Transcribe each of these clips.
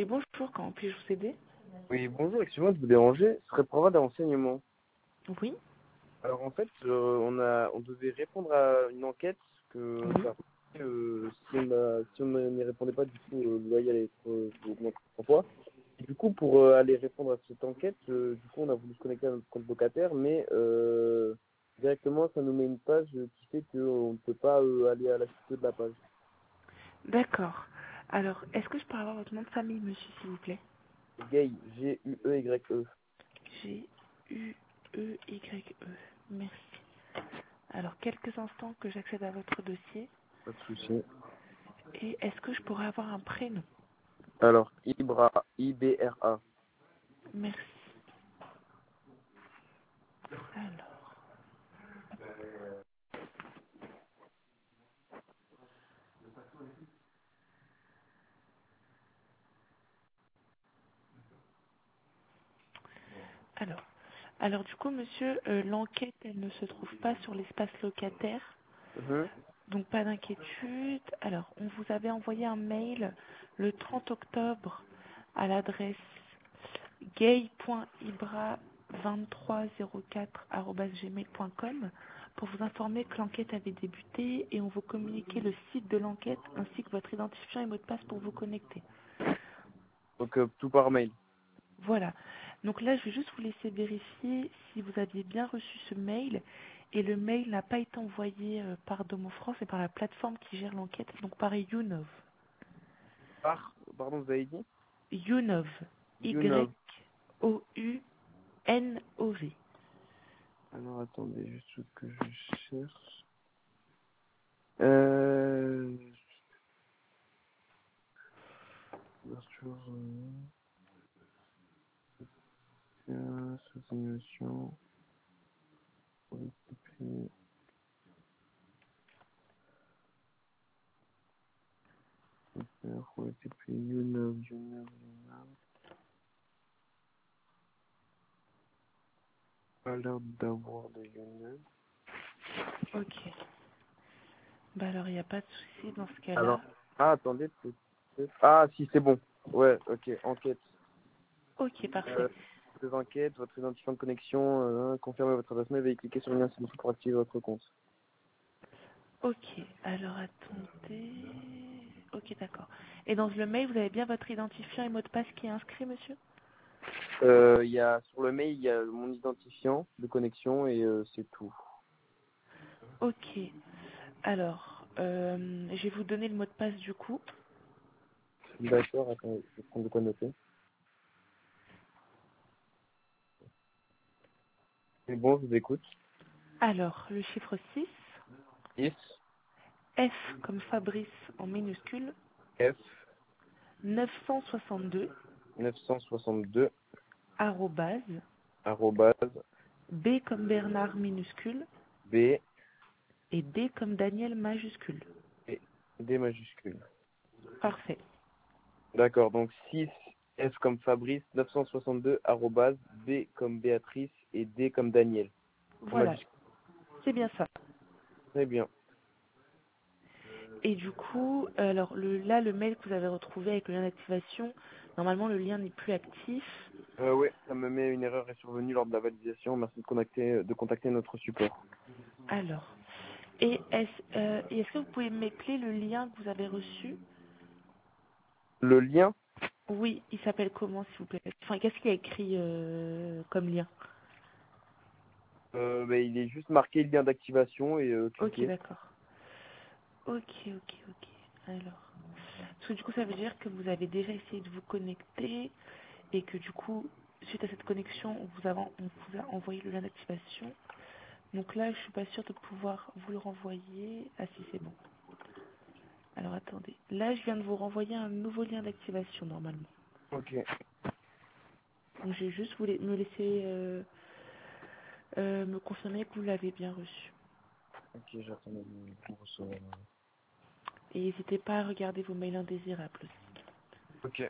bonjour, comment puis-je vous aider? Oui, bonjour, excusez-moi de vous déranger. Ce serait pour avoir des renseignements. Oui, Alors en fait, on devait répondre à une enquête que oui. ça, si on n'y répondait pas, du coup, le loyer allait être augmenté 3 fois. Et du coup, pour aller répondre à cette enquête, du coup, on a voulu se connecter à notre compte locataire, mais directement, ça nous met une page qui fait qu'on ne peut pas aller à la suite de la page. D'accord. Alors, est-ce que je peux avoir votre nom de famille, monsieur, s'il vous plaît? Gay, Gueye. G-U-E-Y-E. Merci. Alors, quelques instants que j'accède à votre dossier. Pas de souci. Et est-ce que je pourrais avoir un prénom? Alors, Ibra. Merci. Alors, alors, alors du coup, monsieur, l'enquête, elle ne se trouve pas sur l'espace locataire. Mhm. Donc pas d'inquiétude. Alors, on vous avait envoyé un mail le 30 octobre à l'adresse gay.ibra2304@gmail.com pour vous informer que l'enquête avait débuté et on vous communiquait le site de l'enquête ainsi que votre identifiant et mot de passe pour vous connecter. Donc, tout par mail. Voilà. Donc là, je vais juste vous laisser vérifier si vous aviez bien reçu ce mail. Et le mail n'a pas été envoyé par Domo France, mais par la plateforme qui gère l'enquête, donc par Younov. Pardon, vous avez dit Younov. YouNov. Y-O-U-N-O-V. Alors, attendez, juste ce que je cherche. Ouverture, sous simulation, OTP, OTP, YouNov. Pas l'air d'avoir de YouNov. Ok. Bah alors, il n'y a pas de souci dans ce cas-là. Alors, attendez, peut-être. Ah, si, c'est bon. Ouais, ok, enquête. Ok, parfait. Des enquêtes, votre identifiant de connexion, confirmez votre adresse mail, veuillez cliquer sur le lien ci-dessous pour activer votre compte. Ok, alors attendez. Ok, d'accord. Et dans le mail, vous avez bien votre identifiant et mot de passe qui est inscrit, monsieur? Sur le mail, il y a mon identifiant de connexion et c'est tout. Ok. Alors, je vais vous donner le mot de passe du coup. D'accord, attendez, je vais prendre de quoi noter. C'est bon, je vous écoute. Alors, le chiffre 6, 10, F comme Fabrice en minuscule, F, 962, 962, arrobase, arrobase, B comme Bernard minuscule B, et D comme Daniel majuscule. et D majuscule. Parfait. D'accord, donc 6, F comme Fabrice, 962, arrobase, B comme Béatrice et D comme Daniel. En Voilà, majuscule. c'est bien ça. Très bien. Et du coup, alors là, le mail que vous avez retrouvé avec le lien d'activation, normalement le lien n'est plus actif. Oui, ça me met une erreur est survenue lors de la validation. Merci de contacter notre support. Alors, est-ce que vous pouvez m'épeler le lien que vous avez reçu? Le lien, Oui, il s'appelle comment, s'il vous plaît? Enfin, qu'est-ce qu'il y a écrit comme lien? il est juste marqué lien d'activation et Ok, cliquez. d'accord. Ok, ok, ok. Alors, parce que du coup, ça veut dire que vous avez déjà essayé de vous connecter et que du coup, suite à cette connexion, on vous a envoyé le lien d'activation. Donc là, je suis pas sûre de pouvoir vous le renvoyer. Ah si, c'est bon. Alors attendez. Là, je viens de vous renvoyer un nouveau lien d'activation normalement. Ok. Donc j'ai juste me laisser me confirmer que vous l'avez bien reçu. Ok, j'attends de vous recevoir. Et n'hésitez pas à regarder vos mails indésirables aussi. Ok.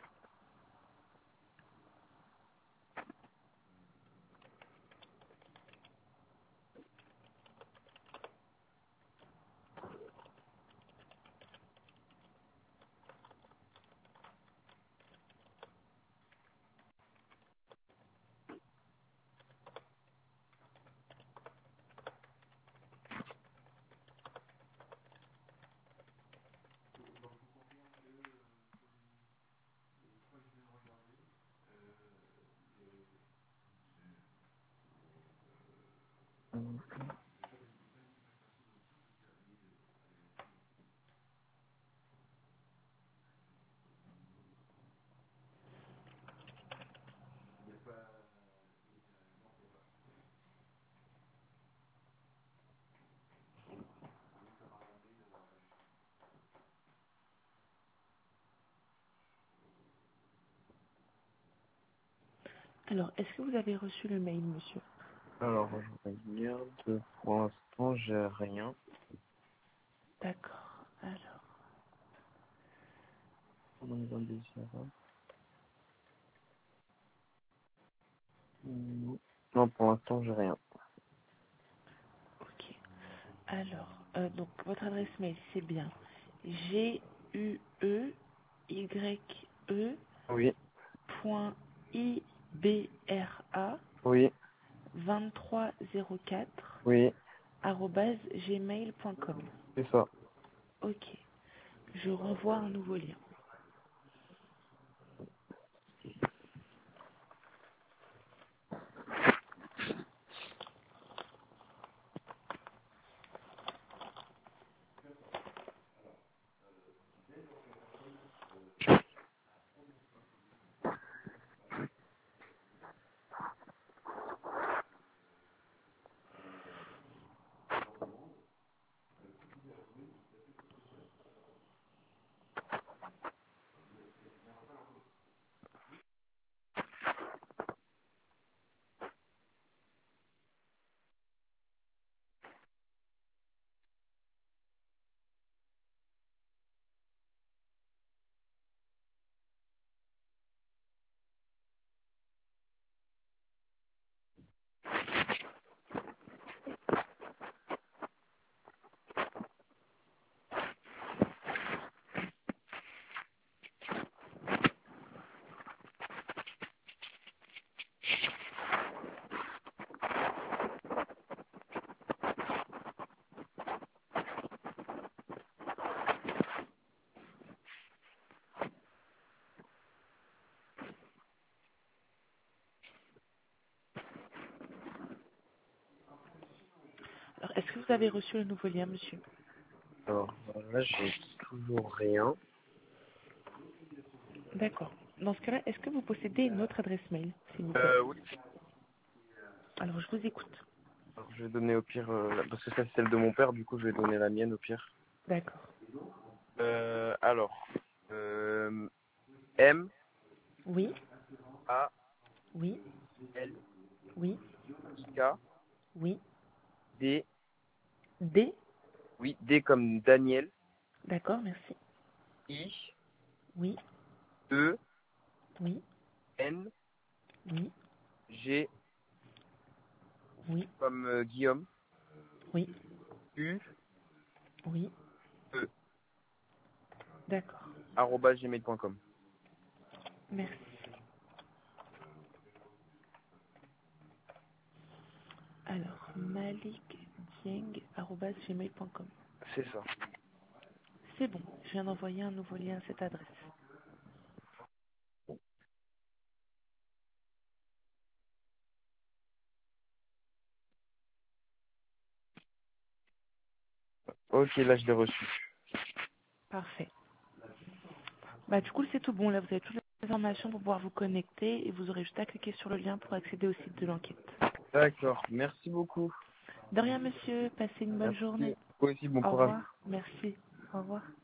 Alors, est-ce que vous avez reçu le mail, monsieur? Alors, je regarde. Pour l'instant, j'ai rien. D'accord. Alors, Non, pour l'instant, j'ai rien. ok. Alors, donc, votre adresse mail, c'est bien Oui, gueyE.ibra2304 oui, oui, gmail.com. c'est ça. Ok. Je renvoie un nouveau lien. Alors, est-ce que vous avez reçu le nouveau lien, monsieur? Alors, là, j'ai toujours rien. D'accord. Dans ce cas-là, est-ce que vous possédez une autre adresse mail, s'il vous plaît? Oui. Alors, je vous écoute. Alors, je vais donner au pire, parce que ça, c'est celle de mon père, du coup, je vais donner la mienne au pire. D'accord. Alors, M, Oui, A, oui, L, oui, I, K, oui. D, D. oui, D comme Daniel, D'accord, merci. I, Oui, E, oui, N, oui, G oui, comme Guillaume, oui, U, oui. E, D'accord. @gmail.com. Merci. Alors, malikdieng@gmail.com. C'est ça. C'est bon, je viens d'envoyer un nouveau lien à cette adresse. Ok, là, je l'ai reçu. Parfait. Bah, du coup, c'est tout bon. Là, vous avez toutes les informations pour pouvoir vous connecter et vous aurez juste à cliquer sur le lien pour accéder au site de l'enquête. D'accord, merci beaucoup. De rien, monsieur. Passez une bonne journée. Merci. Vous aussi, bon Au courage. revoir. Merci. Au revoir.